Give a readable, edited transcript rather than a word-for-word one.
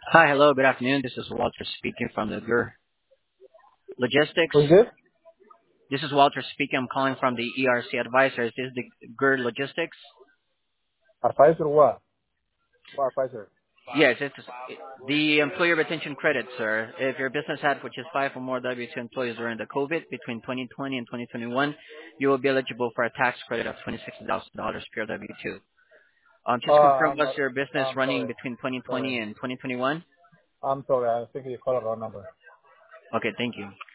Hi, hello, good afternoon. This is Walter speaking from the GUR Logistics. Who's this? This is Walter speaking. I'm calling from the ERC Advisors. This is the GUR Logistics. Advisor what? What advisor? Yes, it's the employer retention credit, sir. If your business had, which is 5 or more W-2 employees during the COVID between 2020 and 2021, you will be eligible for a tax credit of $26,000 per W-2. Just confirm, I'm was not. your business I'm running sorry. between Sorry. 2020 and 2021? I'm sorry. I think you called the wrong number. Okay, thank you.